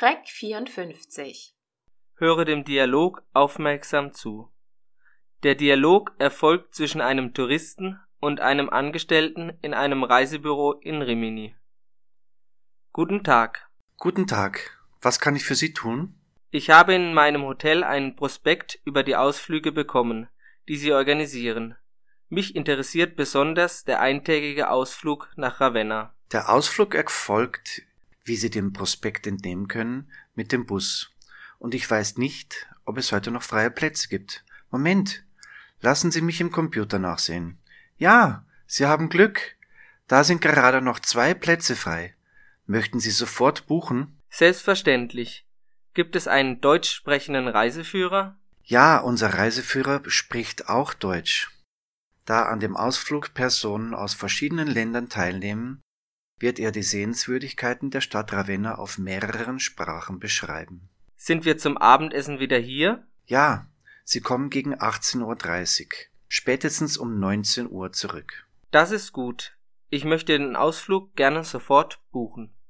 Track 54. Höre dem Dialog aufmerksam zu. Der Dialog erfolgt zwischen einem Touristen und einem Angestellten in einem Reisebüro in Rimini. Guten Tag. Guten Tag. Was kann ich für Sie tun? Ich habe in meinem Hotel einen Prospekt über die Ausflüge bekommen, die Sie organisieren. Mich interessiert besonders der eintägige Ausflug nach Ravenna. Der Ausflug erfolgt, wie Sie dem Prospekt entnehmen können, mit dem Bus. Und ich weiß nicht, ob es heute noch freie Plätze gibt. Moment, lassen Sie mich im Computer nachsehen. Ja, Sie haben Glück. Da sind gerade noch 2 Plätze frei. Möchten Sie sofort buchen? Selbstverständlich. Gibt es einen deutsch sprechenden Reiseführer? Ja, unser Reiseführer spricht auch Deutsch. Da an dem Ausflug Personen aus verschiedenen Ländern teilnehmen, wird er die Sehenswürdigkeiten der Stadt Ravenna auf mehreren Sprachen beschreiben. Sind wir zum Abendessen wieder hier? Ja, Sie kommen gegen 18:30 Uhr, spätestens um 19 Uhr zurück. Das ist gut. Ich möchte den Ausflug gerne sofort buchen.